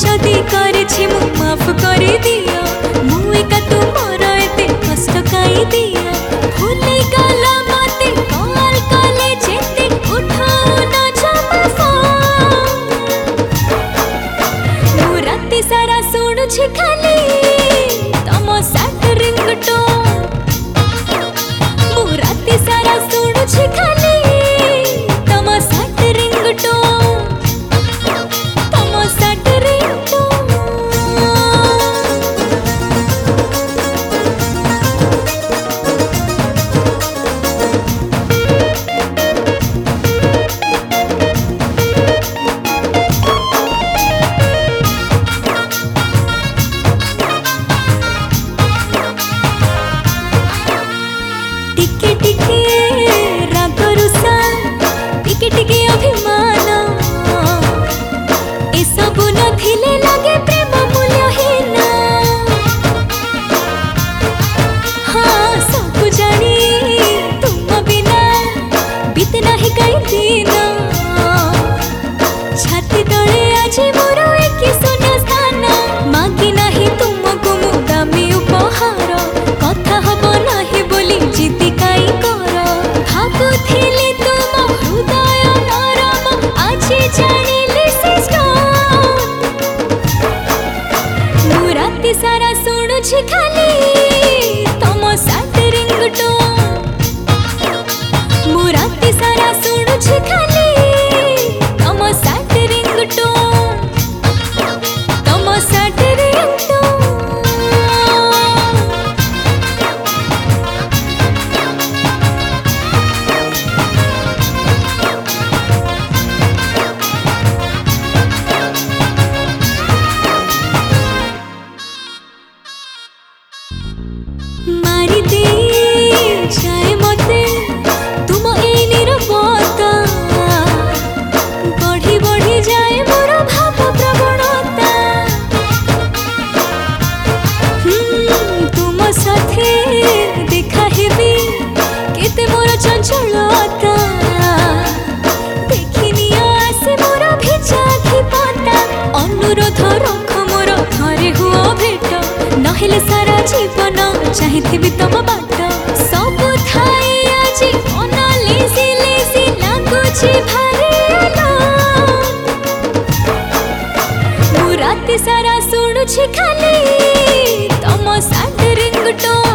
जदि करिछि मु माफ करि दियो मु एका तुमर एते कष्ट काई दियो भूली गला मते कॉल कले जेते उठाओ न जमा फोन मु राति सारा सुनुछि खाली तम सैड रिंगटोन मु राति सारा सुनुछि खाली तम सैड रिंगटोन तम सैड रिंगटोन टिके टिके राग रुषा टिके टिके अभिमान ए सबु नथिले लगे प्रेम मूल्यहीन हाँ सबु जानी तुम बिना बीत नाही कई दिन छाती तले आज मोर एक शून्य स्थान मागी नाही तुमको मु दामी उपहार कथा हब नाही बोली जिद्दी काई कर भाबुथिली तुम हृदय नरम आज जानिली सिस्टम मु राति सारा सुनुछि खाली तम सैड रिंगटोन मु राति सारा सुनुछि खाली तम सैड रिंगटोन तम सैड रिंगटोन मारी दे जाए मते तुम ए निरवता बढ़ी बढ़ी जाए मोर भाव प्रवणता तुम साथे देखा हेबी केते मोर चंचलता देखिनी आसे मोर भिजा खिपता अनुरोध रख मोर घरे हुआ भेट नहेले सारा जीवन चाहिथिबि तम बाट सब थाई आज मन लेसी लेसी लागुछि भारी अलग मु राति सारा सुनुछि खाली तम सैड रिंगटोन